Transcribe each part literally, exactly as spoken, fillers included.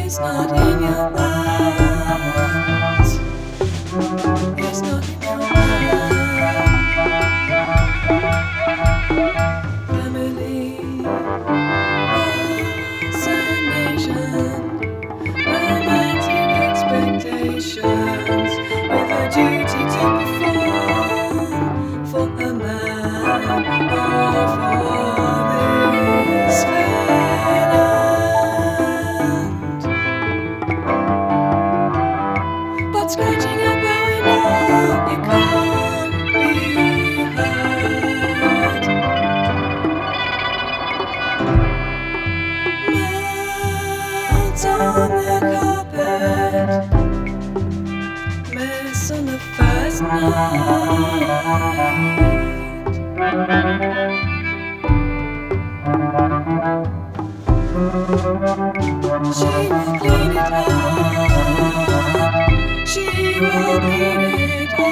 It's not in your eyes. It's not in your mind. Family, fascination, romantic expectations, with a duty to perform for a man or for this fair land. But scratching up where we know you can't be heard. Mounds on the carpet, mess on the first night. She will clean it up. She will clean it up.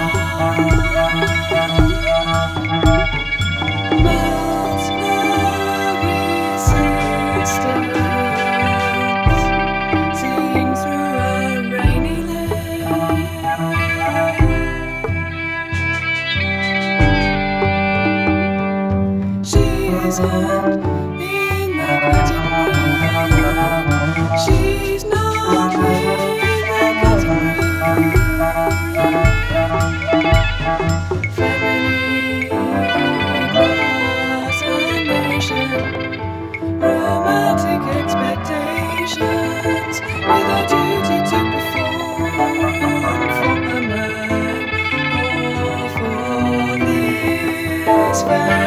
But no resistance, seeing through a rainy lane. She isn't in the cutting room. She's not in the cutting room. Family, class, and nation, romantic expectations, with a duty to perform for a man or for this fair